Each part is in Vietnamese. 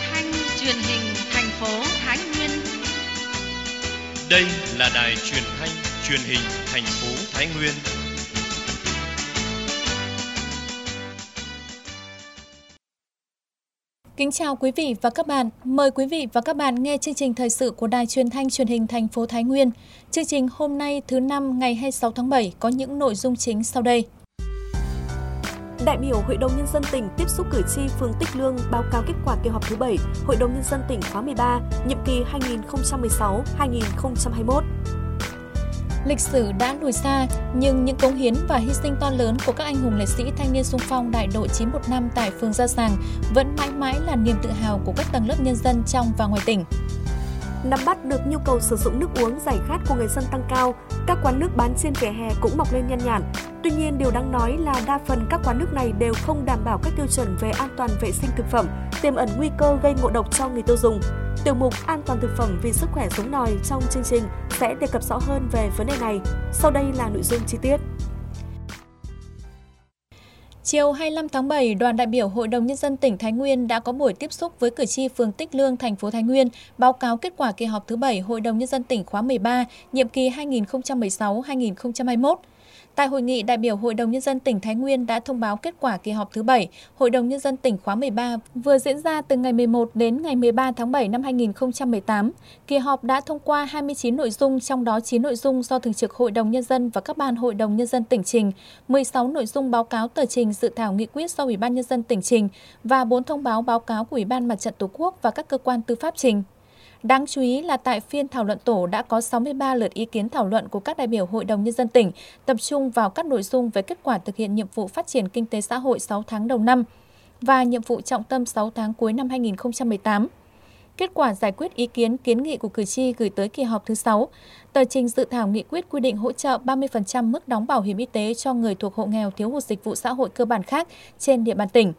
thanh truyền hình thành phố Thái Nguyên. Đây là đài truyền thanh truyền hình thành phố Thái Nguyên. Kính chào quý vị và các bạn. Mời quý vị và các bạn nghe chương trình thời sự của Đài Truyền thanh Truyền hình thành phố Thái Nguyên. Chương trình hôm nay thứ Năm ngày 26 tháng 7 có những nội dung chính sau đây. Đại biểu Hội đồng Nhân dân tỉnh tiếp xúc cử tri phường Tích Lương báo cáo kết quả kỳ họp thứ 7 Hội đồng Nhân dân tỉnh khóa 13, nhiệm kỳ 2016-2021. Lịch sử đã lùi xa, nhưng những cống hiến và hy sinh to lớn của các anh hùng liệt sĩ thanh niên xung phong đại đội 915 tại phường Gia Sàng vẫn mãi mãi là niềm tự hào của các tầng lớp nhân dân trong và ngoài tỉnh. Nắm bắt được nhu cầu sử dụng nước uống giải khát của người dân tăng cao, các quán nước bán trên vỉa hè cũng mọc lên nhan nhản. Tuy nhiên, điều đáng nói là đa phần các quán nước này đều không đảm bảo các tiêu chuẩn về an toàn vệ sinh thực phẩm, tiềm ẩn nguy cơ gây ngộ độc cho người tiêu dùng. Tiểu mục An toàn thực phẩm vì sức khỏe sống nòi trong chương trình sẽ đề cập rõ hơn về vấn đề này. Sau đây là nội dung chi tiết. Chiều 25 tháng 7, đoàn đại biểu Hội đồng Nhân dân tỉnh Thái Nguyên đã có buổi tiếp xúc với cử tri phường Tích Lương, thành phố Thái Nguyên, báo cáo kết quả kỳ họp thứ 7 Hội đồng Nhân dân tỉnh khóa 13, nhiệm kỳ 2016-2021. Tại hội nghị, đại biểu Hội đồng Nhân dân tỉnh Thái Nguyên đã thông báo kết quả kỳ họp thứ 7 Hội đồng Nhân dân tỉnh khóa 13 vừa diễn ra từ ngày 11 đến ngày 13 tháng 7 năm 2018. Kỳ họp đã thông qua 29 nội dung, trong đó 9 nội dung do Thường trực Hội đồng Nhân dân và các ban Hội đồng Nhân dân tỉnh trình, 16 nội dung báo cáo tờ trình dự thảo nghị quyết do Ủy ban Nhân dân tỉnh trình và 4 thông báo báo cáo của Ủy ban Mặt trận Tổ quốc và các cơ quan tư pháp trình. Đáng chú ý là tại phiên thảo luận tổ đã có 63 lượt ý kiến thảo luận của các đại biểu Hội đồng Nhân dân tỉnh, tập trung vào các nội dung về kết quả thực hiện nhiệm vụ phát triển kinh tế xã hội 6 tháng đầu năm và nhiệm vụ trọng tâm 6 tháng cuối năm 2018. Kết quả giải quyết ý kiến kiến nghị của cử tri gửi tới kỳ họp thứ 6, tờ trình dự thảo nghị quyết quy định hỗ trợ 30% mức đóng bảo hiểm y tế cho người thuộc hộ nghèo thiếu hụt dịch vụ xã hội cơ bản khác trên địa bàn tỉnh.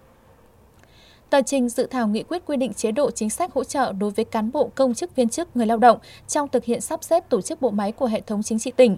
Tờ trình dự thảo nghị quyết quy định chế độ chính sách hỗ trợ đối với cán bộ công chức viên chức người lao động trong thực hiện sắp xếp tổ chức bộ máy của hệ thống chính trị tỉnh.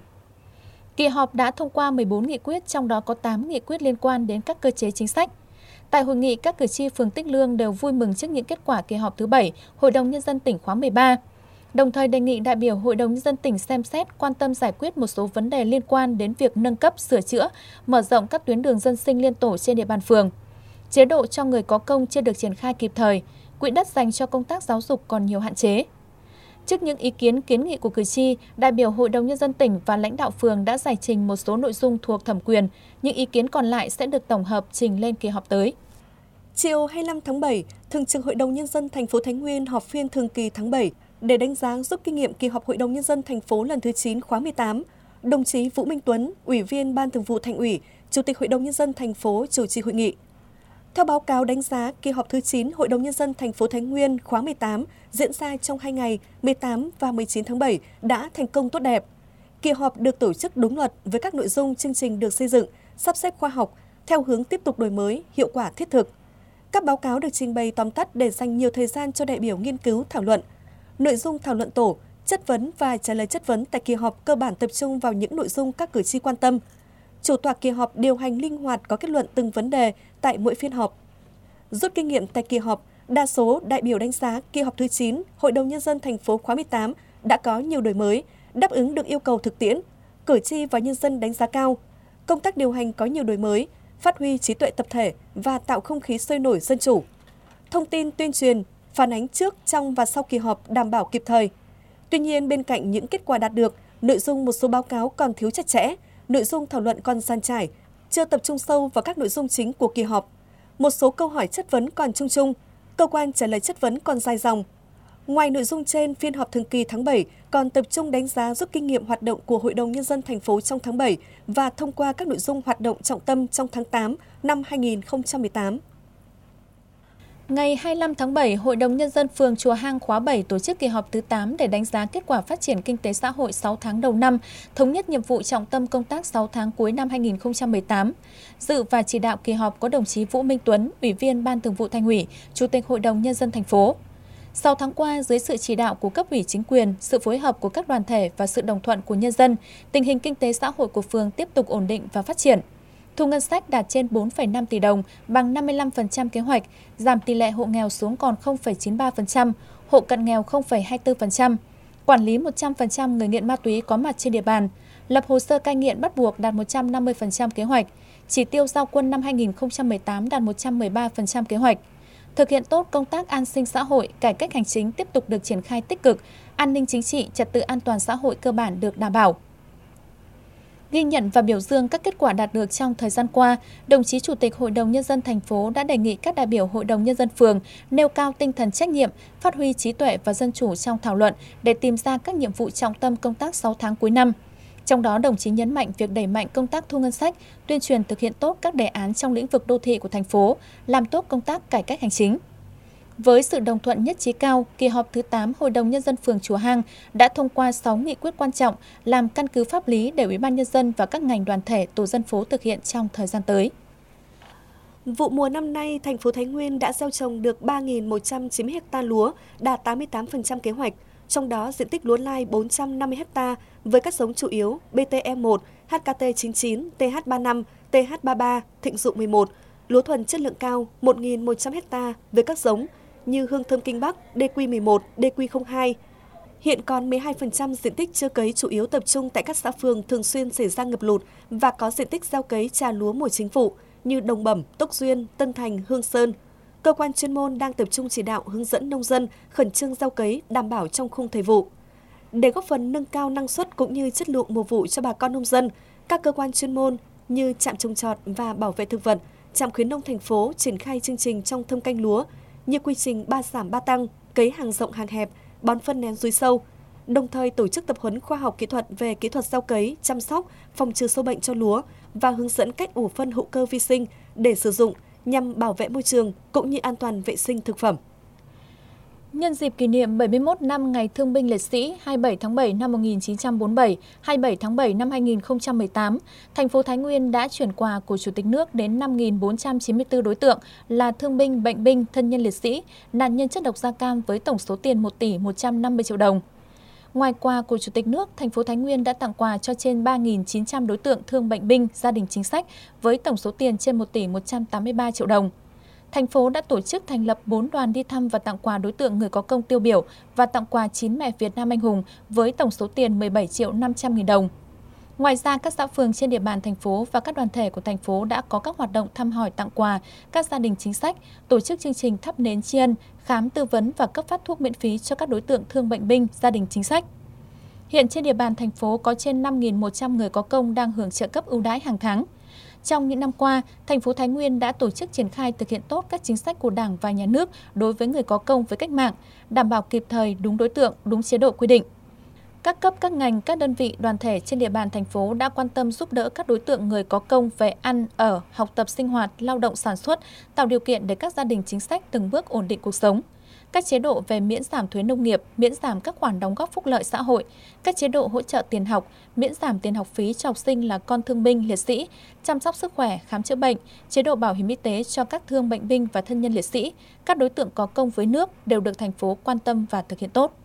Kỳ họp đã thông qua 14 nghị quyết, trong đó có 8 nghị quyết liên quan đến các cơ chế chính sách. Tại hội nghị, các cử tri phường Tích Lương đều vui mừng trước những kết quả kỳ họp thứ 7 Hội đồng Nhân dân tỉnh khóa 13. Đồng thời đề nghị đại biểu Hội đồng Nhân dân tỉnh xem xét quan tâm giải quyết một số vấn đề liên quan đến việc nâng cấp, sửa chữa, mở rộng các tuyến đường dân sinh liên tổ trên địa bàn phường. Chế độ cho người có công chưa được triển khai kịp thời, quỹ đất dành cho công tác giáo dục còn nhiều hạn chế. Trước những ý kiến kiến nghị của cử tri, đại biểu Hội đồng Nhân dân tỉnh và lãnh đạo phường đã giải trình một số nội dung thuộc thẩm quyền, những ý kiến còn lại sẽ được tổng hợp trình lên kỳ họp tới. Chiều 25 tháng 7, Thường trực Hội đồng Nhân dân thành phố Thái Nguyên họp phiên thường kỳ tháng 7 để đánh giá rút kinh nghiệm kỳ họp Hội đồng Nhân dân thành phố lần thứ 9 khóa 18. Đồng chí Vũ Minh Tuấn, Ủy viên Ban Thường vụ Thành ủy, Chủ tịch Hội đồng Nhân dân thành phố chủ trì hội nghị. Theo báo cáo đánh giá, kỳ họp thứ 9 Hội đồng Nhân dân thành phố Thái Nguyên khóa 18 diễn ra trong 2 ngày 18 và 19 tháng 7 đã thành công tốt đẹp. Kỳ họp được tổ chức đúng luật với các nội dung chương trình được xây dựng, sắp xếp khoa học, theo hướng tiếp tục đổi mới, hiệu quả thiết thực. Các báo cáo được trình bày tóm tắt để dành nhiều thời gian cho đại biểu nghiên cứu thảo luận. Nội dung thảo luận tổ, chất vấn và trả lời chất vấn tại kỳ họp cơ bản tập trung vào những nội dung các cử tri quan tâm. Chủ tọa kỳ họp điều hành linh hoạt có kết luận từng vấn đề tại mỗi phiên họp. Rút kinh nghiệm tại kỳ họp, đa số đại biểu đánh giá kỳ họp thứ 9 Hội đồng Nhân dân thành phố khóa 18 đã có nhiều đổi mới, đáp ứng được yêu cầu thực tiễn, cử tri và nhân dân đánh giá cao. Công tác điều hành có nhiều đổi mới, phát huy trí tuệ tập thể và tạo không khí sôi nổi dân chủ. Thông tin tuyên truyền, phản ánh trước, trong và sau kỳ họp đảm bảo kịp thời. Tuy nhiên, bên cạnh những kết quả đạt được, nội dung một số báo cáo còn thiếu chặt chẽ, nội dung thảo luận còn dàn trải, chưa tập trung sâu vào các nội dung chính của kỳ họp. Một số câu hỏi chất vấn còn chung chung, cơ quan trả lời chất vấn còn dài dòng. Ngoài nội dung trên, phiên họp thường kỳ tháng 7 còn tập trung đánh giá rút kinh nghiệm hoạt động của Hội đồng Nhân dân thành phố trong tháng 7 và thông qua các nội dung hoạt động trọng tâm trong tháng 8 năm 2018. Ngày 25 tháng 7, Hội đồng Nhân dân phường Chùa Hang khóa 7 tổ chức kỳ họp thứ 8 để đánh giá kết quả phát triển kinh tế xã hội 6 tháng đầu năm, thống nhất nhiệm vụ trọng tâm công tác 6 tháng cuối năm 2018. Dự và chỉ đạo kỳ họp có đồng chí Vũ Minh Tuấn, Ủy viên Ban Thường vụ Thành ủy, Chủ tịch Hội đồng Nhân dân thành phố. 6 tháng qua, dưới sự chỉ đạo của cấp ủy chính quyền, sự phối hợp của các đoàn thể và sự đồng thuận của nhân dân, tình hình kinh tế xã hội của phường tiếp tục ổn định và phát triển. Thu ngân sách đạt trên 4,5 tỷ đồng, bằng 55% kế hoạch, giảm tỷ lệ hộ nghèo xuống còn 0,93%, hộ cận nghèo 0,24%. Quản lý 100% người nghiện ma túy có mặt trên địa bàn, lập hồ sơ cai nghiện bắt buộc đạt 150% kế hoạch. Chỉ tiêu giao quân năm 2018 đạt 113% kế hoạch. Thực hiện tốt công tác an sinh xã hội, cải cách hành chính tiếp tục được triển khai tích cực, an ninh chính trị, trật tự an toàn xã hội cơ bản được đảm bảo. Ghi nhận và biểu dương các kết quả đạt được trong thời gian qua, đồng chí Chủ tịch Hội đồng Nhân dân thành phố đã đề nghị các đại biểu Hội đồng Nhân dân phường nêu cao tinh thần trách nhiệm, phát huy trí tuệ và dân chủ trong thảo luận để tìm ra các nhiệm vụ trọng tâm công tác 6 tháng cuối năm. Trong đó, đồng chí nhấn mạnh việc đẩy mạnh công tác thu ngân sách, tuyên truyền thực hiện tốt các đề án trong lĩnh vực đô thị của thành phố, làm tốt công tác cải cách hành chính. Với sự đồng thuận nhất trí cao, kỳ họp thứ 8 Hội đồng Nhân dân phường Chùa Hang đã thông qua 6 nghị quyết quan trọng làm căn cứ pháp lý để Ủy ban Nhân dân và các ngành đoàn thể tổ dân phố thực hiện trong thời gian tới. Vụ mùa năm nay, thành phố Thái Nguyên đã gieo trồng được 3.190 ha lúa, đạt 88% kế hoạch. Trong đó, diện tích lúa lai 450 ha với các giống chủ yếu BTE1, HKT99, TH35, TH33, Thịnh Dụ 11, lúa thuần chất lượng cao 1.100 ha với các giống như Hương Thơm Kinh Bắc, DQ11, DQ02. Hiện còn 12% diện tích chưa cấy chủ yếu tập trung tại các xã phường thường xuyên xảy ra ngập lụt và có diện tích gieo cấy trà lúa mùa chính vụ như Đồng Bẩm, Tốc Duyên, Tân Thành, Hương Sơn. Cơ quan chuyên môn đang tập trung chỉ đạo hướng dẫn nông dân khẩn trương gieo cấy đảm bảo trong khung thời vụ. Để góp phần nâng cao năng suất cũng như chất lượng mùa vụ cho bà con nông dân, các cơ quan chuyên môn như trạm trồng trọt và bảo vệ thực vật, trạm khuyến nông thành phố triển khai chương trình trong thâm canh lúa như quy trình 3 giảm 3 tăng, cấy hàng rộng hàng hẹp, bón phân nén dưới sâu, đồng thời tổ chức tập huấn khoa học kỹ thuật về kỹ thuật gieo cấy, chăm sóc, phòng trừ sâu bệnh cho lúa và hướng dẫn cách ủ phân hữu cơ vi sinh để sử dụng nhằm bảo vệ môi trường cũng như an toàn vệ sinh thực phẩm. Nhân dịp kỷ niệm 71 năm Ngày Thương binh Liệt sĩ 27 tháng 7 năm 1947, 27 tháng 7 năm 2018, thành phố Thái Nguyên đã chuyển quà của Chủ tịch nước đến 5.494 đối tượng là thương binh, bệnh binh, thân nhân liệt sĩ, nạn nhân chất độc da cam với tổng số tiền 1 tỷ 150 triệu đồng. Ngoài quà của Chủ tịch nước, thành phố Thái Nguyên đã tặng quà cho trên 3.900 đối tượng thương bệnh binh, gia đình chính sách với tổng số tiền trên 1 tỷ 183 triệu đồng. Thành phố đã tổ chức thành lập 4 đoàn đi thăm và tặng quà đối tượng người có công tiêu biểu và tặng quà 9 mẹ Việt Nam anh hùng với tổng số tiền 17 triệu 500 nghìn đồng. Ngoài ra, các xã phường trên địa bàn thành phố và các đoàn thể của thành phố đã có các hoạt động thăm hỏi tặng quà các gia đình chính sách, tổ chức chương trình thắp nến tri ân, khám tư vấn và cấp phát thuốc miễn phí cho các đối tượng thương bệnh binh, gia đình chính sách. Hiện trên địa bàn thành phố có trên 5.100 người có công đang hưởng trợ cấp ưu đãi hàng tháng. Trong những năm qua, thành phố Thái Nguyên đã tổ chức triển khai thực hiện tốt các chính sách của Đảng và Nhà nước đối với người có công với cách mạng, đảm bảo kịp thời, đúng đối tượng, đúng chế độ quy định. Các cấp, các ngành, các đơn vị, đoàn thể trên địa bàn thành phố đã quan tâm giúp đỡ các đối tượng người có công về ăn, ở, học tập sinh hoạt, lao động sản xuất, tạo điều kiện để các gia đình chính sách từng bước ổn định cuộc sống. Các chế độ về miễn giảm thuế nông nghiệp, miễn giảm các khoản đóng góp phúc lợi xã hội, các chế độ hỗ trợ tiền học, miễn giảm tiền học phí cho học sinh là con thương binh, liệt sĩ, chăm sóc sức khỏe, khám chữa bệnh, chế độ bảo hiểm y tế cho các thương bệnh binh và thân nhân liệt sĩ, các đối tượng có công với nước đều được thành phố quan tâm và thực hiện tốt.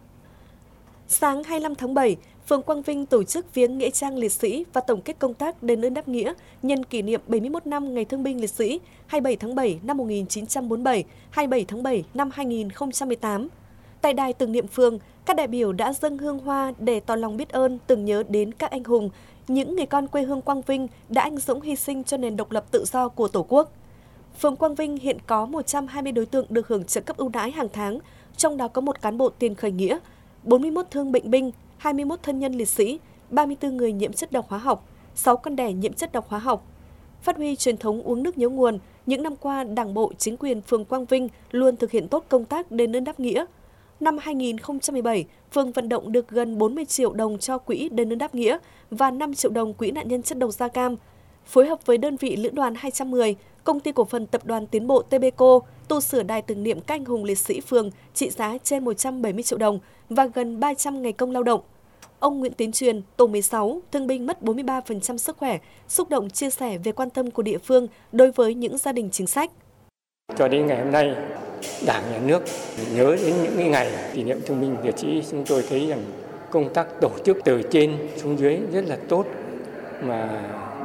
Sáng 25 tháng 7, phường Quang Vinh tổ chức viếng nghĩa trang liệt sĩ và tổng kết công tác đền ơn đáp nghĩa nhân kỷ niệm 71 năm Ngày Thương binh Liệt sĩ 27 tháng 7 năm 1947, 27 tháng 7 năm 2018. Tại đài tưởng niệm phường, các đại biểu đã dâng hương hoa để tỏ lòng biết ơn, tưởng nhớ đến các anh hùng, những người con quê hương Quang Vinh đã anh dũng hy sinh cho nền độc lập tự do của Tổ quốc. Phường Quang Vinh hiện có 120 đối tượng được hưởng trợ cấp ưu đãi hàng tháng, trong đó có 1 cán bộ tiền khởi nghĩa, 41 thương bệnh binh, 21 thân nhân liệt sĩ, 34 người nhiễm chất độc hóa học, 6 con đẻ nhiễm chất độc hóa học. Phát huy truyền thống uống nước nhớ nguồn, những năm qua, Đảng bộ, chính quyền phường Quang Vinh luôn thực hiện tốt công tác đền ơn đáp nghĩa. Năm 2017, phường vận động được gần 40 triệu đồng cho quỹ đền ơn đáp nghĩa và 5 triệu đồng quỹ nạn nhân chất độc da cam. Phối hợp với đơn vị Lữ đoàn 210, Công ty cổ phần Tập đoàn Tiến bộ TBCO tu sửa đài tưởng niệm các anh hùng liệt sĩ phường trị giá trên 170 triệu đồng và gần 300 ngày công lao động. Ông Nguyễn Tiến Truyền, tổ 16, thương binh mất 43% sức khỏe, xúc động chia sẻ về quan tâm của địa phương đối với những gia đình chính sách. Cho đến ngày hôm nay, Đảng, Nhà nước nhớ đến những ngày kỷ niệm thương binh liệt sĩ, chúng tôi thấy rằng công tác tổ chức từ trên xuống dưới rất là tốt, mà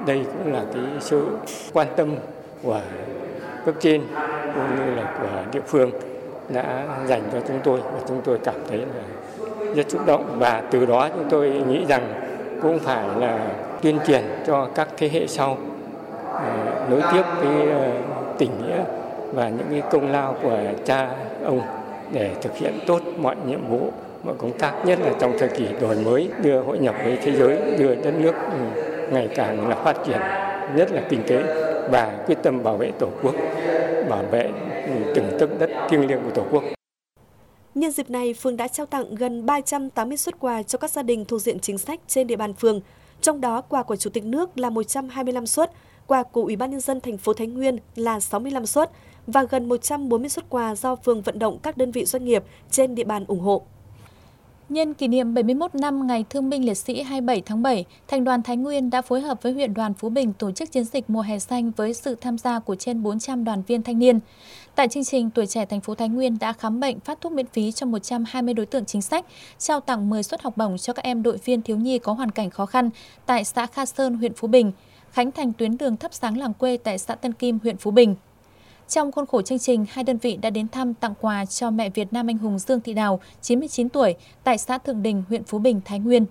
đây cũng là cái sự quan tâm của cấp trên cũng như là của địa phương đã dành cho chúng tôi, và chúng tôi cảm thấy là rất xúc động, và từ đó chúng tôi nghĩ rằng cũng phải là tuyên truyền cho các thế hệ sau nối tiếp cái tình nghĩa và những cái công lao của cha ông để thực hiện tốt mọi nhiệm vụ, mọi công tác, nhất là trong thời kỳ đổi mới, đưa hội nhập với thế giới, đưa đất nước ngày càng là phát triển, nhất là kinh tế, và quyết tâm bảo vệ Tổ quốc, bảo vệ từng tấc đất thiêng liêng của Tổ quốc. Nhân dịp này, phường đã trao tặng gần 380 suất quà cho các gia đình thuộc diện chính sách trên địa bàn phường. Trong đó, quà của Chủ tịch nước là 125 suất, quà của Ủy ban Nhân dân thành phố Thái Nguyên là 65 suất và gần 140 suất quà do phường vận động các đơn vị doanh nghiệp trên địa bàn ủng hộ. Nhân kỷ niệm 71 năm Ngày Thương binh Liệt sĩ 27 tháng 7, Thành đoàn Thái Nguyên đã phối hợp với huyện đoàn Phú Bình tổ chức chiến dịch mùa hè xanh với sự tham gia của trên 400 đoàn viên thanh niên. Tại chương trình, Tuổi trẻ thành phố Thái Nguyên đã khám bệnh, phát thuốc miễn phí cho 120 đối tượng chính sách, trao tặng 10 suất học bổng cho các em đội viên thiếu nhi có hoàn cảnh khó khăn tại xã Kha Sơn, huyện Phú Bình, khánh thành tuyến đường thắp sáng làng quê tại xã Tân Kim, huyện Phú Bình. Trong khuôn khổ chương trình, hai đơn vị đã đến thăm tặng quà cho mẹ Việt Nam anh hùng Dương Thị Đào, 99 tuổi, tại xã Thượng Đình, huyện Phú Bình, Thái Nguyên.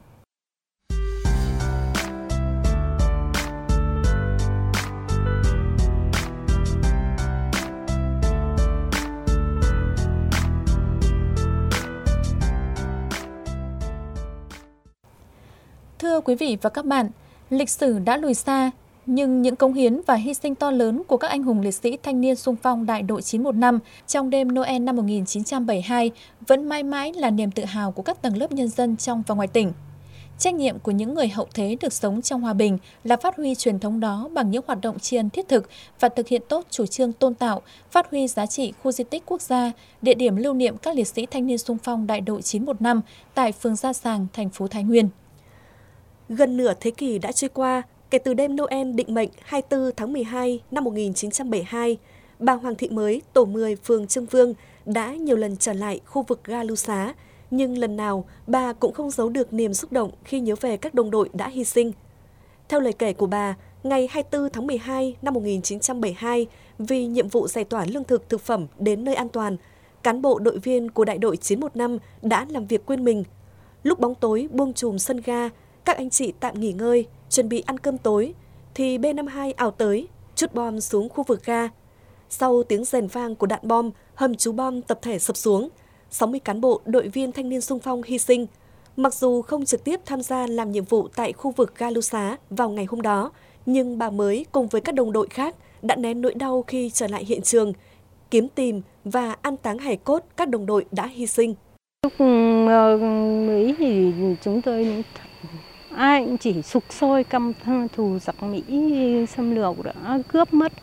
Thưa quý vị và các bạn, lịch sử đã lùi xa, nhưng những cống hiến và hy sinh to lớn của các anh hùng liệt sĩ thanh niên xung phong đại đội 915 trong đêm Noel năm 1972 vẫn mãi mãi là niềm tự hào của các tầng lớp nhân dân trong và ngoài tỉnh. Trách nhiệm của những người hậu thế được sống trong hòa bình là phát huy truyền thống đó bằng những hoạt động tri ân thiết thực và thực hiện tốt chủ trương tôn tạo, phát huy giá trị khu di tích quốc gia, địa điểm lưu niệm các liệt sĩ thanh niên xung phong đại đội 915 tại phường Gia Sàng, thành phố Thái Nguyên. Gần nửa thế kỷ đã trôi qua, kể từ đêm Noel định mệnh 24 tháng 12 năm 1972, bà Hoàng Thị Mới, tổ 10 phường Trương Vương đã nhiều lần trở lại khu vực ga Lưu Xá, nhưng lần nào bà cũng không giấu được niềm xúc động khi nhớ về các đồng đội đã hy sinh. Theo lời kể của bà, ngày 24 tháng 12 năm 1972, vì nhiệm vụ giải tỏa lương thực thực phẩm đến nơi an toàn, cán bộ đội viên của đại đội 915 đã làm việc quên mình. Lúc bóng tối buông trùm sân ga, các anh chị tạm nghỉ ngơi, chuẩn bị ăn cơm tối, thì B-52 ảo tới, trút bom xuống khu vực ga. Sau tiếng rền vang của đạn bom, hầm trú bom tập thể sập xuống, 60 cán bộ đội viên thanh niên xung phong hy sinh. Mặc dù không trực tiếp tham gia làm nhiệm vụ tại khu vực ga Lưu Xá vào ngày hôm đó, nhưng bà Mới cùng với các đồng đội khác đã nén nỗi đau khi trở lại hiện trường, kiếm tìm và an táng hài cốt các đồng đội đã hy sinh. Lúc Mỹ thì chúng tôi ai cũng chỉ sục sôi căm thù giặc Mỹ xâm lược đã cướp mất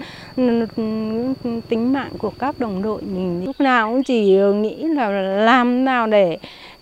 tính mạng của các đồng đội mình. Lúc nào cũng chỉ nghĩ là làm nào để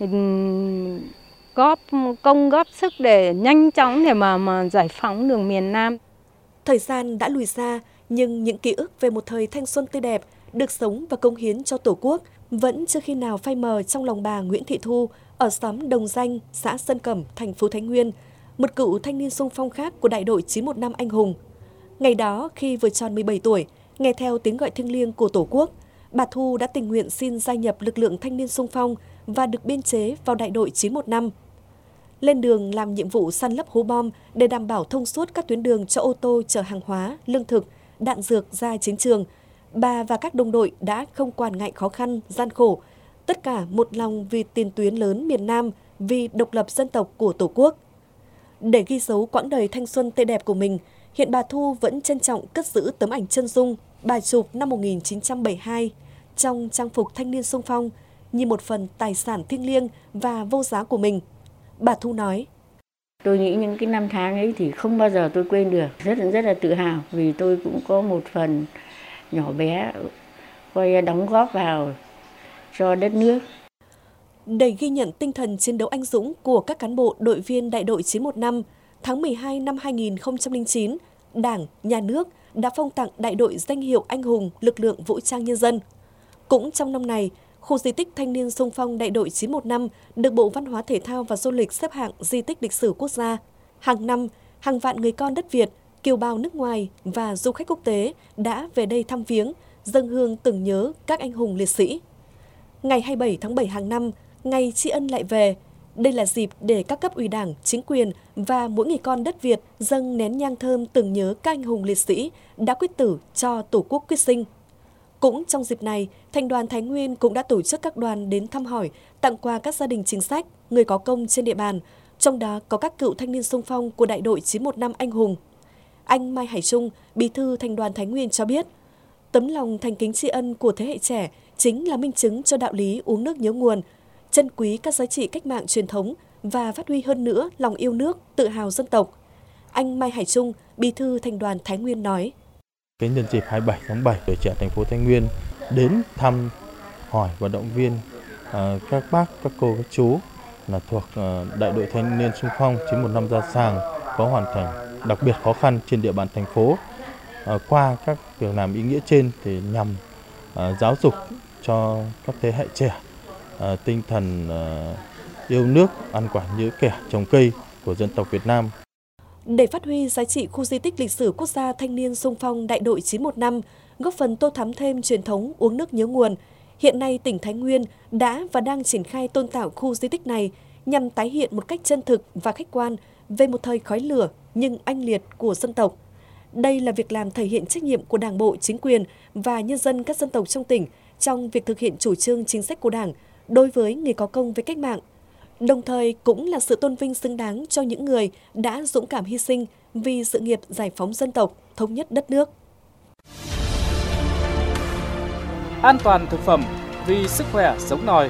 góp sức để nhanh chóng để mà giải phóng được miền Nam. Thời gian đã lùi xa, nhưng những ký ức về một thời thanh xuân tươi đẹp được sống và cống hiến cho Tổ quốc vẫn chưa khi nào phai mờ trong lòng bà Nguyễn Thị Thu ở xóm Đồng Danh, xã Sơn Cẩm, thành phố Thái Nguyên, một cựu thanh niên xung phong khác của đại đội 915 anh hùng. Ngày đó, khi vừa tròn 17 tuổi, nghe theo tiếng gọi thiêng liêng của Tổ quốc, bà Thu đã tình nguyện xin gia nhập lực lượng thanh niên xung phong và được biên chế vào đại đội 915. Lên đường làm nhiệm vụ săn lấp hố bom để đảm bảo thông suốt các tuyến đường cho ô tô chở hàng hóa, lương thực, đạn dược ra chiến trường, bà và các đồng đội đã không quản ngại khó khăn, gian khổ, tất cả một lòng vì tiền tuyến lớn miền Nam, vì độc lập dân tộc của Tổ quốc. Để ghi dấu quãng đời thanh xuân tươi đẹp của mình, hiện bà Thu vẫn trân trọng cất giữ tấm ảnh chân dung bà chụp năm 1972 trong trang phục thanh niên xung phong như một phần tài sản thiêng liêng và vô giá của mình. Bà Thu nói: Tôi nghĩ những cái năm tháng ấy thì không bao giờ tôi quên được, rất là tự hào vì tôi cũng có một phần nhỏ bé đóng góp vào cho đất nước. Để ghi nhận tinh thần chiến đấu anh dũng của các cán bộ đội viên đại đội 915, tháng 12 năm 2009, Đảng, Nhà nước đã phong tặng đại đội danh hiệu anh hùng lực lượng vũ trang nhân dân. Cũng trong năm này, khu di tích thanh niên xung phong đại đội 915 được Bộ Văn hóa Thể thao và Du lịch xếp hạng di tích lịch sử quốc gia. Hàng năm, hàng vạn người con đất Việt, kiều bào nước ngoài và du khách quốc tế đã về đây thăm viếng, dâng hương tưởng nhớ các anh hùng liệt sĩ. Ngày 27 tháng 7 hàng năm, ngày tri ân lại về. Đây là dịp để các cấp ủy Đảng, chính quyền và mỗi người con đất Việt dâng nén nhang thơm tưởng nhớ các anh hùng liệt sĩ đã quyết tử cho Tổ quốc quyết sinh. Cũng trong dịp này, Thành đoàn Thái Nguyên cũng đã tổ chức các đoàn đến thăm hỏi, tặng quà các gia đình chính sách, người có công trên địa bàn, trong đó có các cựu thanh niên xung phong của đại đội 915 anh hùng. Anh Mai Hải Trung, Bí thư Thành đoàn Thái Nguyên cho biết, tấm lòng thành kính tri ân của thế hệ trẻ chính là minh chứng cho đạo lý uống nước nhớ nguồn, trân quý các giá trị cách mạng truyền thống và phát huy hơn nữa lòng yêu nước, tự hào dân tộc. Anh Mai Hải Trung, Bí thư Thành đoàn Thái Nguyên nói. Cái nhân dịp 27 tháng 7, tuổi trẻ thành phố Thái Nguyên đến thăm hỏi và động viên các bác, các cô, các chú là thuộc đại đội thanh niên xung phong 915 Gia Sàng có hoàn cảnh đặc biệt khó khăn trên địa bàn thành phố. Qua các việc làm ý nghĩa trên thì nhằm giáo dục cho các thế hệ trẻ tinh thần yêu nước, ăn quả nhớ kẻ, trồng cây của dân tộc Việt Nam. Để phát huy giá trị khu di tích lịch sử quốc gia thanh niên xung phong đại đội 915, góp phần tô thắm thêm truyền thống uống nước nhớ nguồn, hiện nay tỉnh Thái Nguyên đã và đang triển khai tôn tạo khu di tích này nhằm tái hiện một cách chân thực và khách quan về một thời khói lửa nhưng oanh liệt của dân tộc. Đây là việc làm thể hiện trách nhiệm của Đảng bộ, chính quyền và nhân dân các dân tộc trong tỉnh trong việc thực hiện chủ trương chính sách của Đảng đối với người có công với cách mạng. Đồng thời cũng là sự tôn vinh xứng đáng cho những người đã dũng cảm hy sinh vì sự nghiệp giải phóng dân tộc, thống nhất đất nước. An toàn thực phẩm vì sức khỏe sống nòi.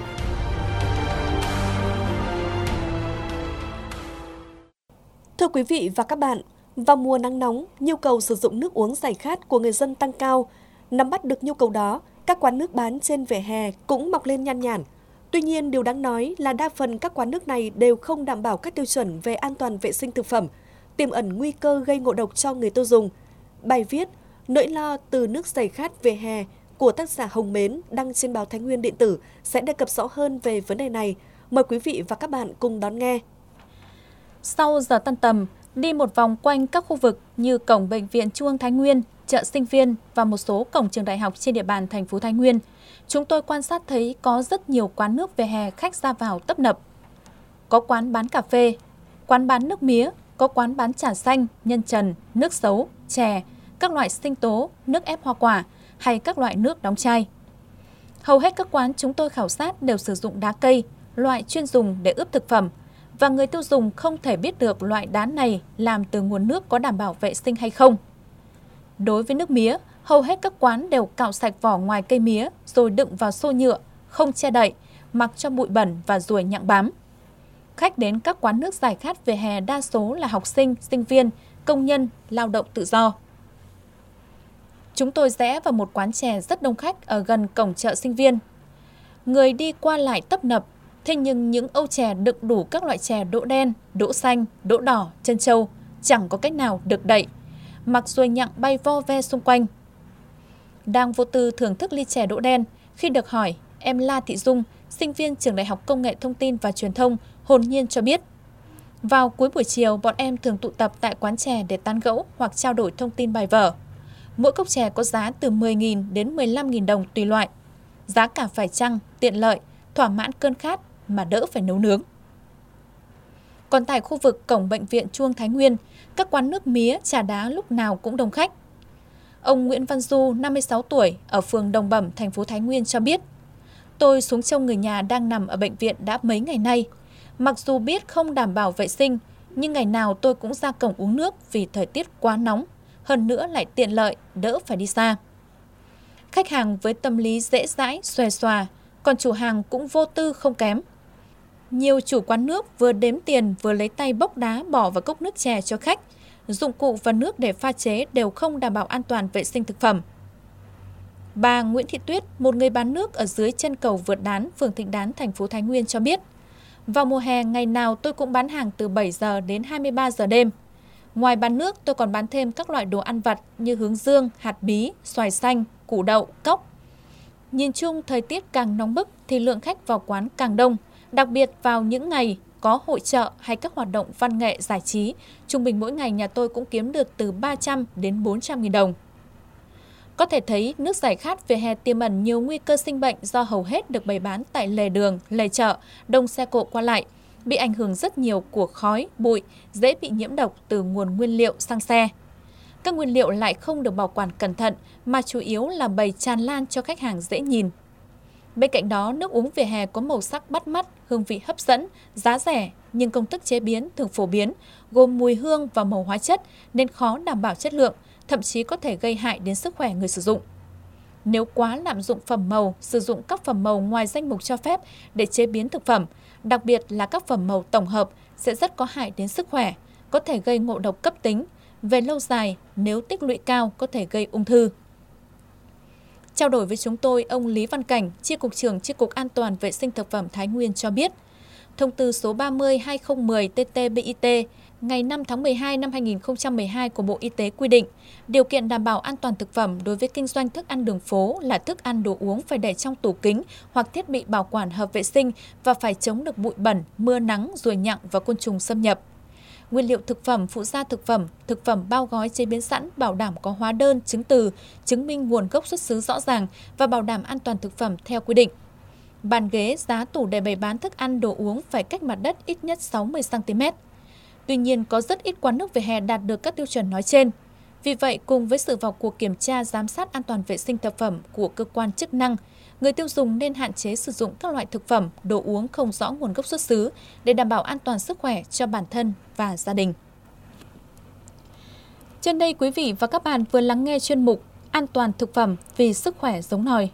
Thưa quý vị và các bạn, vào mùa nắng nóng, nhu cầu sử dụng nước uống giải khát của người dân tăng cao. Nắm bắt được nhu cầu đó, các quán nước bán trên vỉa hè cũng mọc lên nhan nhản. Tuy nhiên, điều đáng nói là đa phần các quán nước này đều không đảm bảo các tiêu chuẩn về an toàn vệ sinh thực phẩm, tiềm ẩn nguy cơ gây ngộ độc cho người tiêu dùng. Bài viết Nỗi lo từ nước giải khát vỉa hè của tác giả Hồng Mến đăng trên báo Thái Nguyên điện tử sẽ đề cập rõ hơn về vấn đề này. Mời quý vị và các bạn cùng đón nghe. Sau giờ tan tầm, đi một vòng quanh các khu vực như cổng Bệnh viện Trung ương Thái Nguyên, chợ Sinh Viên và một số cổng trường đại học trên địa bàn thành phố Thái Nguyên, chúng tôi quan sát thấy có rất nhiều quán nước vỉa hè khách ra vào tấp nập. Có quán bán cà phê, quán bán nước mía, có quán bán trà xanh, nhân trần, nước sấu, chè, các loại sinh tố, nước ép hoa quả hay các loại nước đóng chai. Hầu hết các quán chúng tôi khảo sát đều sử dụng đá cây, loại chuyên dùng để ướp thực phẩm, và người tiêu dùng không thể biết được loại đá này làm từ nguồn nước có đảm bảo vệ sinh hay không. Đối với nước mía, hầu hết các quán đều cạo sạch vỏ ngoài cây mía rồi đựng vào xô nhựa, không che đậy, mặc cho bụi bẩn và ruồi nhặng bám. Khách đến các quán nước giải khát vỉa hè đa số là học sinh, sinh viên, công nhân, lao động tự do. Chúng tôi rẽ vào một quán chè rất đông khách ở gần cổng chợ Sinh Viên. Người đi qua lại tấp nập, thế nhưng những âu chè đựng đủ các loại chè đỗ đen, đỗ xanh, đỗ đỏ, trân châu chẳng có cách nào được đậy, mặc ruồi nhặng bay vo ve xung quanh. Đang vô tư thưởng thức ly chè đỗ đen, khi được hỏi, em La Thị Dung, sinh viên trường Đại học Công nghệ Thông tin và Truyền thông, hồn nhiên cho biết. Vào cuối buổi chiều, bọn em thường tụ tập tại quán chè để tán gẫu hoặc trao đổi thông tin bài vở. Mỗi cốc chè có giá từ 10.000 đến 15.000 đồng tùy loại. Giá cả phải chăng, tiện lợi, thỏa mãn cơn khát mà đỡ phải nấu nướng. Còn tại khu vực cổng Bệnh viện Trung ương Thái Nguyên, các quán nước mía, trà đá lúc nào cũng đông khách. Ông Nguyễn Văn Du, 56 tuổi, ở phường Đồng Bẩm, thành phố Thái Nguyên cho biết, tôi xuống trông người nhà đang nằm ở bệnh viện đã mấy ngày nay. Mặc dù biết không đảm bảo vệ sinh, nhưng ngày nào tôi cũng ra cổng uống nước vì thời tiết quá nóng, hơn nữa lại tiện lợi, đỡ phải đi xa. Khách hàng với tâm lý dễ dãi, xòe xòa, còn chủ hàng cũng vô tư không kém. Nhiều chủ quán nước vừa đếm tiền vừa lấy tay bốc đá bỏ vào cốc nước chè cho khách. Dụng cụ và nước để pha chế đều không đảm bảo an toàn vệ sinh thực phẩm. Bà Nguyễn Thị Tuyết, một người bán nước ở dưới chân cầu Vượt Đán, phường Thịnh Đán, thành phố Thái Nguyên cho biết, vào mùa hè ngày nào tôi cũng bán hàng từ 7 giờ đến 23 giờ đêm. Ngoài bán nước, tôi còn bán thêm các loại đồ ăn vặt như hướng dương, hạt bí, xoài xanh, củ đậu, cóc. Nhìn chung, thời tiết càng nóng bức thì lượng khách vào quán càng đông, đặc biệt vào những ngày có hội chợ hay các hoạt động văn nghệ giải trí, trung bình mỗi ngày nhà tôi cũng kiếm được từ 300 đến 400.000 đồng. Có thể thấy nước giải khát vỉa hè tiềm ẩn nhiều nguy cơ sinh bệnh do hầu hết được bày bán tại lề đường, lề chợ, đông xe cộ qua lại, bị ảnh hưởng rất nhiều của khói, bụi, dễ bị nhiễm độc từ nguồn nguyên liệu xăng xe. Các nguyên liệu lại không được bảo quản cẩn thận mà chủ yếu là bày tràn lan cho khách hàng dễ nhìn. Bên cạnh đó, nước uống vỉa hè có màu sắc bắt mắt, hương vị hấp dẫn, giá rẻ nhưng công thức chế biến thường phổ biến, gồm mùi hương và màu hóa chất nên khó đảm bảo chất lượng, thậm chí có thể gây hại đến sức khỏe người sử dụng. Nếu quá lạm dụng phẩm màu, sử dụng các phẩm màu ngoài danh mục cho phép để chế biến thực phẩm, đặc biệt là các phẩm màu tổng hợp sẽ rất có hại đến sức khỏe, có thể gây ngộ độc cấp tính. Về lâu dài, nếu tích lũy cao có thể gây ung thư. Trao đổi với chúng tôi, ông Lý Văn Cảnh, Chi cục trưởng Chi cục An toàn vệ sinh thực phẩm Thái Nguyên cho biết, thông tư số 30/2010 TT-BIT ngày 5 tháng 12 năm 2012 của Bộ Y tế quy định, điều kiện đảm bảo an toàn thực phẩm đối với kinh doanh thức ăn đường phố là thức ăn đồ uống phải để trong tủ kính hoặc thiết bị bảo quản hợp vệ sinh và phải chống được bụi bẩn, mưa nắng, ruồi nhặng và côn trùng xâm nhập. Nguyên liệu thực phẩm, phụ gia thực phẩm bao gói chế biến sẵn bảo đảm có hóa đơn, chứng từ, chứng minh nguồn gốc xuất xứ rõ ràng và bảo đảm an toàn thực phẩm theo quy định. Bàn ghế, giá tủ để bày bán thức ăn, đồ uống phải cách mặt đất ít nhất 60 cm. Tuy nhiên, có rất ít quán nước vỉa hè đạt được các tiêu chuẩn nói trên. Vì vậy, cùng với sự vào cuộc kiểm tra giám sát an toàn vệ sinh thực phẩm của cơ quan chức năng, người tiêu dùng nên hạn chế sử dụng các loại thực phẩm, đồ uống không rõ nguồn gốc xuất xứ để đảm bảo an toàn sức khỏe cho bản thân và gia đình. Trên đây, quý vị và các bạn vừa lắng nghe chuyên mục An toàn thực phẩm vì sức khỏe giống nòi.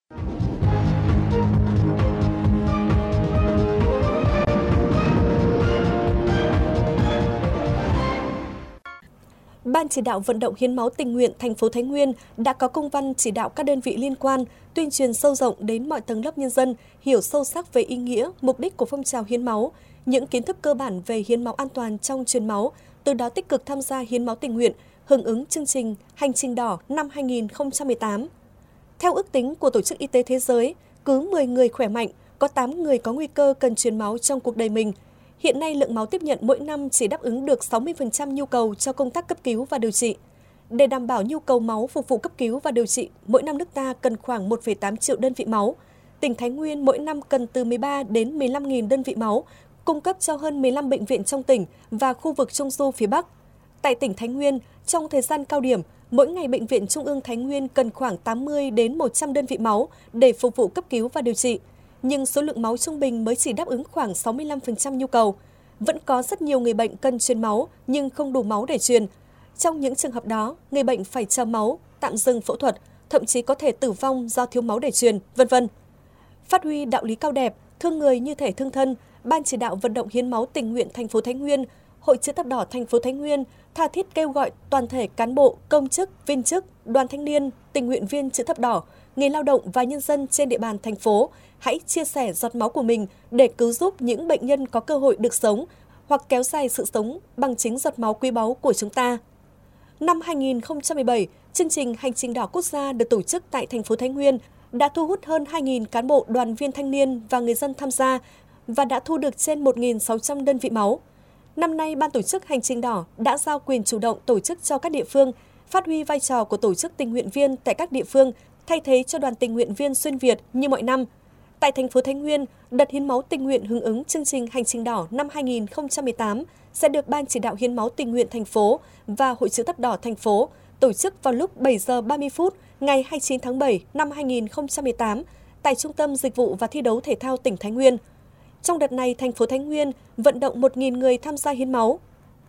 Ban chỉ đạo vận động hiến máu tình nguyện thành phố Thái Nguyên đã có công văn chỉ đạo các đơn vị liên quan tuyên truyền sâu rộng đến mọi tầng lớp nhân dân hiểu sâu sắc về ý nghĩa, mục đích của phong trào hiến máu, những kiến thức cơ bản về hiến máu an toàn trong truyền máu, từ đó tích cực tham gia hiến máu tình nguyện, hưởng ứng chương trình Hành trình đỏ năm 2018. Theo ước tính của Tổ chức Y tế Thế giới, cứ 10 người khỏe mạnh, có 8 người có nguy cơ cần truyền máu trong cuộc đời mình. Hiện nay, lượng máu tiếp nhận mỗi năm chỉ đáp ứng được 60% nhu cầu cho công tác cấp cứu và điều trị. Để đảm bảo nhu cầu máu phục vụ cấp cứu và điều trị, mỗi năm nước ta cần khoảng 1,8 triệu đơn vị máu. Tỉnh Thái Nguyên mỗi năm cần từ 13 đến 15.000 đơn vị máu, cung cấp cho hơn 15 bệnh viện trong tỉnh và khu vực Trung Du phía Bắc. Tại tỉnh Thái Nguyên, trong thời gian cao điểm, mỗi ngày Bệnh viện Trung ương Thái Nguyên cần khoảng 80 đến 100 đơn vị máu để phục vụ cấp cứu và điều trị. Nhưng số lượng máu trung bình mới chỉ đáp ứng khoảng 65% nhu cầu. Vẫn có rất nhiều người bệnh cần truyền máu nhưng không đủ máu để truyền. Trong những trường hợp đó, người bệnh phải chờ máu, tạm dừng phẫu thuật, thậm chí có thể tử vong do thiếu máu để truyền, v.v. Phát huy đạo lý cao đẹp, thương người như thể thương thân, Ban chỉ đạo vận động hiến máu tình nguyện thành phố Thái Nguyên, Hội Chữ thập đỏ thành phố Thái Nguyên tha thiết kêu gọi toàn thể cán bộ, công chức, viên chức, đoàn thanh niên, tình nguyện viên Chữ thập đỏ, người lao động và nhân dân trên địa bàn thành phố hãy chia sẻ giọt máu của mình để cứu giúp những bệnh nhân có cơ hội được sống hoặc kéo dài sự sống bằng chính giọt máu quý báu của chúng ta. Năm 2017, chương trình Hành trình đỏ quốc gia được tổ chức tại thành phố Thái Nguyên đã thu hút hơn 2.000 cán bộ, đoàn viên thanh niên và người dân tham gia và đã thu được trên 1.600 đơn vị máu. Năm nay, Ban tổ chức Hành trình đỏ đã giao quyền chủ động tổ chức cho các địa phương, phát huy vai trò của tổ chức tình nguyện viên tại các địa phương, thay thế cho đoàn tình nguyện viên xuyên Việt như mọi năm. Tại thành phố Thái Nguyên, đợt hiến máu tình nguyện hưởng ứng chương trình Hành trình đỏ năm 2018 sẽ được Ban chỉ đạo hiến máu tình nguyện thành phố và Hội Chữ thập đỏ thành phố tổ chức vào lúc 7 giờ 30 phút ngày 29 tháng 7 năm 2018 tại Trung tâm Dịch vụ và Thi đấu Thể thao tỉnh Thái Nguyên. Trong đợt này, thành phố Thái Nguyên vận động 1.000 người tham gia hiến máu.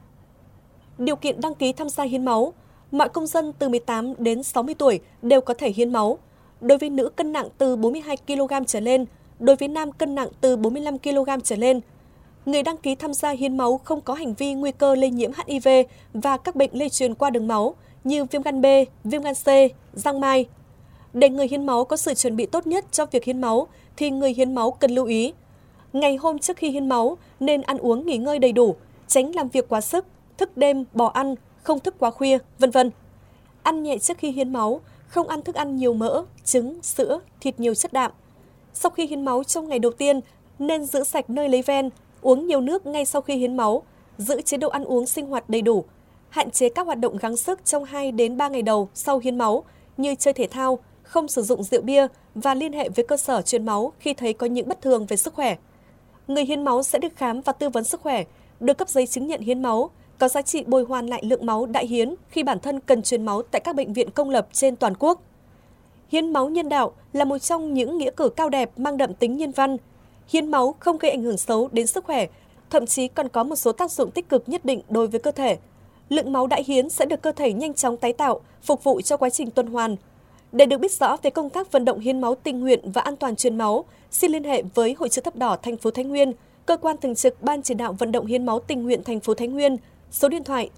Điều kiện đăng ký tham gia hiến máu, mọi công dân từ 18 đến 60 tuổi đều có thể hiến máu. Đối với nữ cân nặng từ 42 kg trở lên, đối với nam cân nặng từ 45 kg trở lên. Người đăng ký tham gia hiến máu không có hành vi nguy cơ lây nhiễm HIV và các bệnh lây truyền qua đường máu như viêm gan B, viêm gan C, giang mai. Để người hiến máu có sự chuẩn bị tốt nhất cho việc hiến máu thì người hiến máu cần lưu ý. Ngày hôm trước khi hiến máu nên ăn uống nghỉ ngơi đầy đủ, tránh làm việc quá sức, thức đêm, bỏ ăn, không thức quá khuya, v.v. Ăn nhẹ trước khi hiến máu, không ăn thức ăn nhiều mỡ, trứng, sữa, thịt nhiều chất đạm. Sau khi hiến máu trong ngày đầu tiên, nên giữ sạch nơi lấy ven, uống nhiều nước ngay sau khi hiến máu, giữ chế độ ăn uống sinh hoạt đầy đủ, hạn chế các hoạt động gắng sức trong 2 đến 3 ngày đầu sau hiến máu như chơi thể thao, không sử dụng rượu bia và liên hệ với cơ sở truyền máu khi thấy có những bất thường về sức khỏe. Người hiến máu sẽ được khám và tư vấn sức khỏe, được cấp giấy chứng nhận hiến máu, có giá trị bồi hoàn lại lượng máu đã hiến khi bản thân cần truyền máu tại các bệnh viện công lập trên toàn quốc. Hiến máu nhân đạo là một trong những nghĩa cử cao đẹp mang đậm tính nhân văn. Hiến máu không gây ảnh hưởng xấu đến sức khỏe, thậm chí còn có một số tác dụng tích cực nhất định đối với cơ thể. Lượng máu đã hiến sẽ được cơ thể nhanh chóng tái tạo, phục vụ cho quá trình tuần hoàn. Để được biết rõ về công tác vận động hiến máu tình nguyện và an toàn truyền máu, xin liên hệ với Hội Chữ Thập Đỏ thành phố Thái Nguyên, cơ quan thường trực Ban chỉ đạo vận động hiến máu tình nguyện thành phố Thái Nguyên, số điện thoại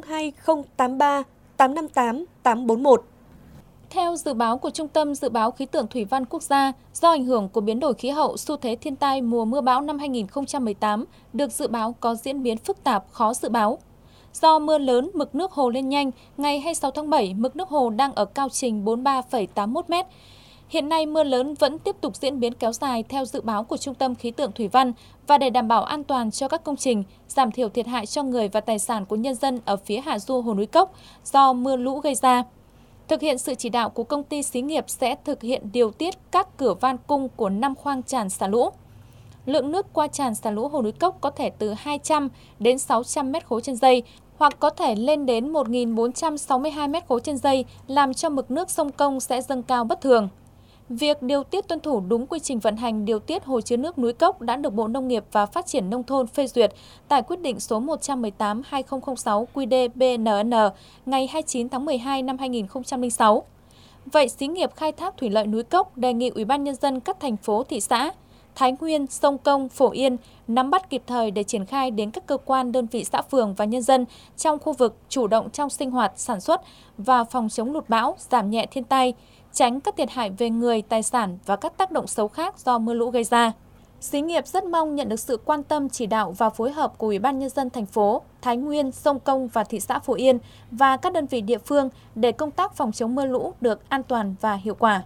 02083 858 841. Theo dự báo của Trung tâm Dự báo Khí tượng Thủy văn Quốc gia, do ảnh hưởng của biến đổi khí hậu, xu thế thiên tai mùa mưa bão năm 2018 được dự báo có diễn biến phức tạp, khó dự báo. Do mưa lớn, mực nước hồ lên nhanh, ngày 26 tháng 7, mực nước hồ đang ở cao trình 43,81 m. Hiện nay, mưa lớn vẫn tiếp tục diễn biến kéo dài theo dự báo của Trung tâm Khí tượng Thủy văn và để đảm bảo an toàn cho các công trình, giảm thiểu thiệt hại cho người và tài sản của nhân dân ở phía hạ du Hồ Núi Cốc do mưa lũ gây ra. Thực hiện sự chỉ đạo của công ty xí nghiệp sẽ thực hiện điều tiết các cửa van cung của 5 khoang tràn xả lũ. Lượng nước qua tràn xả lũ Hồ Núi Cốc có thể từ 200 đến 600 m3 trên giây, hoặc có thể lên đến 1.462 m3 trên giây, làm cho mực nước sông Công sẽ dâng cao bất thường. Việc điều tiết tuân thủ đúng quy trình vận hành điều tiết hồ chứa nước Núi Cốc đã được Bộ Nông nghiệp và Phát triển Nông thôn phê duyệt tại quyết định số 118/2006 QĐ-BNN ngày 29 tháng 12 năm 2006. Vậy, xí nghiệp khai thác thủy lợi Núi Cốc đề nghị Ủy ban Nhân dân các thành phố, thị xã Thái Nguyên, Sông Công, Phổ Yên nắm bắt kịp thời để triển khai đến các cơ quan, đơn vị, xã phường và nhân dân trong khu vực chủ động trong sinh hoạt, sản xuất và phòng chống lụt bão, giảm nhẹ thiên tai, tránh các thiệt hại về người, tài sản và các tác động xấu khác do mưa lũ gây ra. Xí nghiệp rất mong nhận được sự quan tâm, chỉ đạo và phối hợp của Ủy ban Nhân dân thành phố Thái Nguyên, Sông Công và thị xã Phổ Yên và các đơn vị địa phương để công tác phòng chống mưa lũ được an toàn và hiệu quả.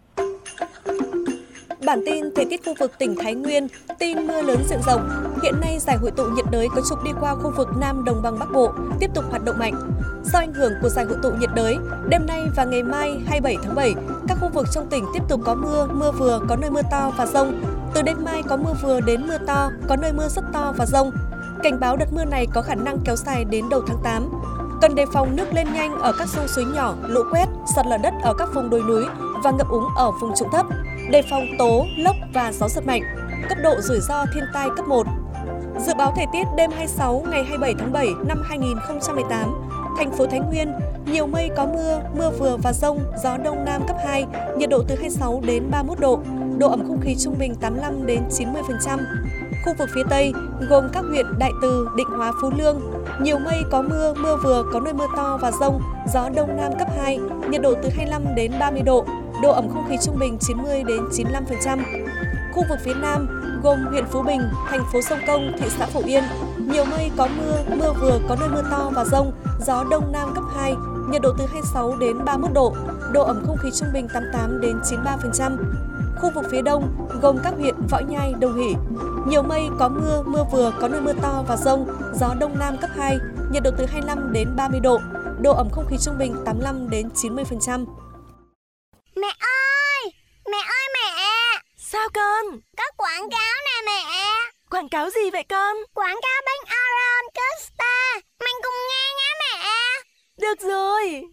Bản tin thời tiết khu vực tỉnh Thái Nguyên, tin mưa lớn diện rộng. Hiện nay, giải hội tụ nhiệt đới có trục đi qua khu vực Nam Đồng bằng Bắc Bộ, tiếp tục hoạt động mạnh. Do ảnh hưởng của giải hội tụ nhiệt đới, đêm nay và ngày mai 27 tháng 7, các khu vực trong tỉnh tiếp tục có mưa, mưa vừa, có nơi mưa to và dông. Từ đêm mai có mưa vừa đến mưa to, có nơi mưa rất to và dông. Cảnh báo đợt mưa này có khả năng kéo dài đến đầu tháng 8. Cần đề phòng nước lên nhanh ở các sông suối nhỏ, lũ quét, sạt lở đất ở các vùng đồi núi và ngập úng ở vùng trũng thấp. Đề phòng tố, lốc và gió giật mạnh. Cấp độ rủi ro thiên tai cấp 1. Dự báo thời tiết đêm 26 ngày 27 tháng 7 năm 2018, thành phố Thái Nguyên, nhiều mây có mưa, mưa vừa và dông, gió đông nam cấp 2, nhiệt độ từ 26 đến 31 độ, độ ẩm không khí trung bình 85 đến 90%. Khu vực phía Tây, gồm các huyện Đại Từ, Định Hóa, Phú Lương, nhiều mây có mưa, mưa vừa, có nơi mưa to và dông, gió đông nam cấp 2, nhiệt độ từ 25 đến 30 độ, độ ẩm không khí trung bình 90 đến 95%. Khu vực phía Nam, gồm huyện Phú Bình, thành phố Sông Công, thị xã Phổ Yên, nhiều mây có mưa, mưa vừa, có nơi mưa to và dông, gió đông nam cấp 2, nhiệt độ từ 26 đến 31 độ, độ ẩm không khí trung bình 88 đến 93%. Khu vực phía Đông, gồm các huyện Võ Nhai, Đồng Hỷ, nhiều mây có mưa, mưa vừa, có nơi mưa to và dông, gió đông nam cấp 2, nhiệt độ từ 25 đến 30 độ, độ ẩm không khí trung bình 85 đến 90%. Mẹ ơi! Mẹ ơi mẹ! Sao con? Có quảng cáo nè mẹ! Quảng cáo gì vậy con? Quảng cáo bánh Aron Costa! Mình cùng nghe nhé mẹ! Được rồi!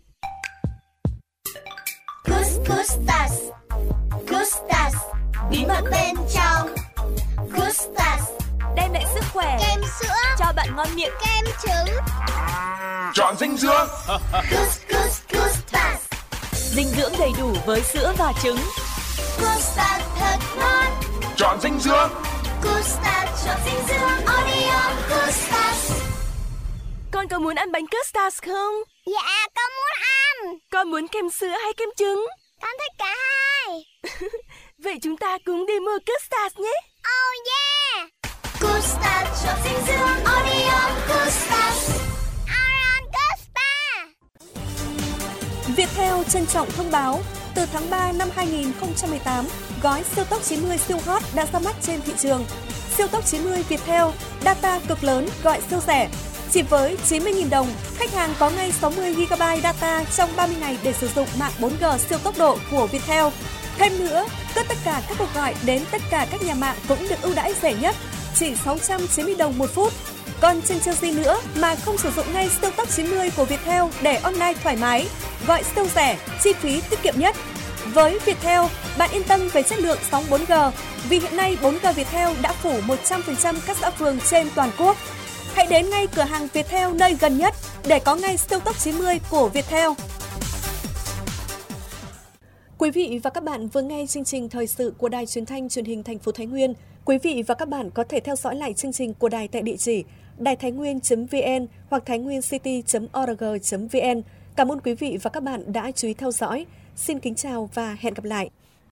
Custas, Custas, bí mật bên trong. Custas, đem lại sức khỏe, kem sữa, cho bạn ngon miệng, kem trứng. Chọn dinh dưỡng. Custas, dinh dưỡng đầy đủ với sữa và trứng. Custas thật ngon. Chọn dinh dưỡng. Custas, chọn dinh dưỡng. Oreo Custas. Con có muốn ăn bánh Custas không? Dạ, con muốn ăn. Con muốn kem sữa hay kem trứng? Con thích cả hai. Vậy chúng ta cùng đi mua Custas nhé. Oh yeah. Custas, chọn dinh dưỡng. Oreo Custas. Aron Costa. Viettel trân trọng thông báo, từ tháng 3 năm 2018, gói siêu tốc 90 siêu hot đã ra mắt trên thị trường. siêu tốc 90 Viettel, data cực lớn gọi siêu rẻ. Chỉ với 90.000 đồng, khách hàng có ngay 60 GB data trong 30 ngày để sử dụng mạng 4G siêu tốc độ của Viettel. Thêm nữa, tất cả các cuộc gọi đến tất cả các nhà mạng cũng được ưu đãi rẻ nhất, chỉ 690 đồng một phút. Còn chần chờ gì nữa mà không sử dụng ngay siêu tốc 90 của Viettel để online thoải mái, gọi siêu rẻ, chi phí tiết kiệm nhất. Với Viettel, bạn yên tâm về chất lượng sóng 4G vì hiện nay 4G Viettel đã phủ 100% các xã phường trên toàn quốc. Hãy đến ngay cửa hàng Viettel nơi gần nhất để có ngay siêu tốc 90 của Viettel. Quý vị và các bạn vừa nghe chương trình thời sự của Đài Truyền thanh Truyền hình thành phố Thái Nguyên. Quý vị và các bạn có thể theo dõi lại chương trình của đài tại địa chỉ đàitháinnguyên.vn hoặc thainwincity.org.vn. Cảm ơn quý vị và các bạn đã chú ý theo dõi. Xin kính chào và hẹn gặp lại.